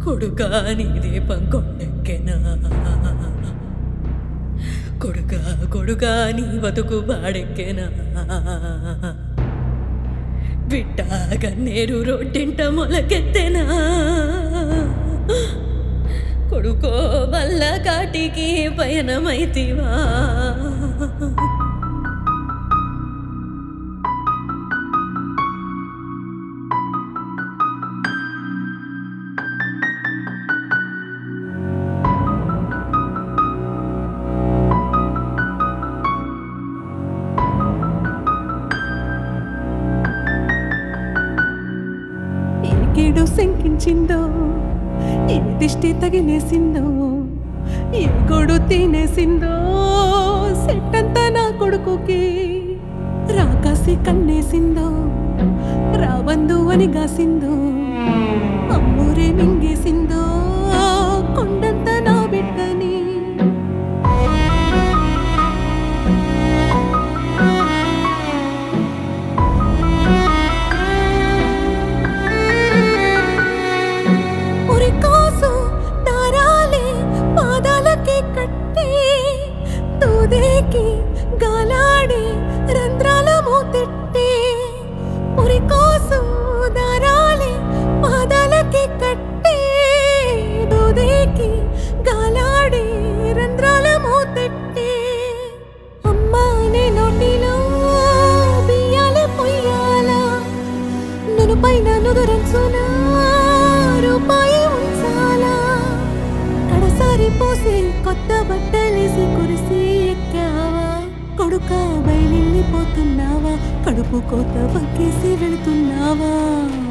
కొడుకా నీ దీపం కొండెక్కెనా, కొడుకా కొడుకా నీ బతుకు బాడెక్కెనా, బిడ్డ కన్నేరు రొట్టింట మొలకెత్తెనా, కొడుకో వల్ల కాటికి పయనమైతివా. ఏడు శంకించిందో, ఏ దిష్టి తగిలేసిందో, ఏ గొడు తినేసిందో, సెట్టంతా నా కొడుకుకి రాకాసి కన్నేసిందో, రాబందు అని గాసిందో, అమ్మూరే మింగేసిందో, కొండంతా నా బిడ్డని. దూదేకి గాలాడి రంధ్రాల మూతెట్టి, ఉరి కోసం దారాలి పాదాలకి కట్టి, దూదేకి గాలాడి రంధ్రాల మూతెట్టి, అమ్మా నే నోటిలో బియ్యాలే పొయ్యాలా, నన్ను పైన నుదురంచునా రూపాయి ఉంచాలా, కడసారి పోసి కొత్త బట్టలేసి కురిసి ఎక్కావా, కొడుకా బయలుపోతున్నావా, కడుపు కోత వక్కేసి వెళుతున్నావా.